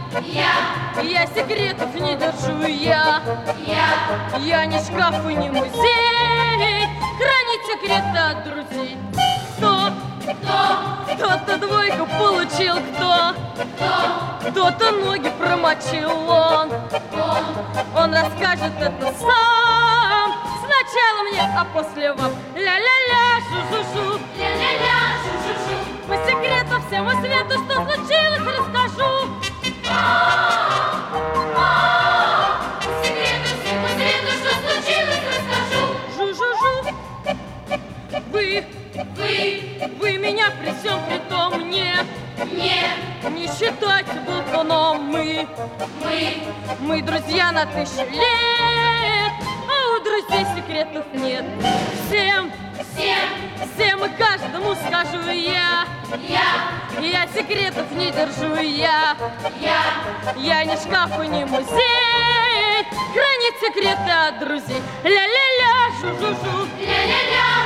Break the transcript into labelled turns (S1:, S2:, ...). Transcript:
S1: Я секретов не держу, я не шкаф и не музей, хранить секреты от друзей. Кто-то двойку получил, кто-то ноги промочил, он расскажет это сам. Сначала мне, а после вам. Ля-ля-ля, жу-жу-жу, ля-ля-ля, жу-жу-жу. По секрету всему свету, что случилось, расскажу. По секрету всему свету, что случилось, расскажу. Жу-жу-жу. Вы меня при всем при том не считайте болтуном. Мы друзья на 1000 лет, а у друзей секретов нет. Всем и каждому скажу я секретов не держу, я не шкаф и не музей, хранить секреты от друзей. Ля-ля-ля, жу-жу-жу, ля-ля-ля.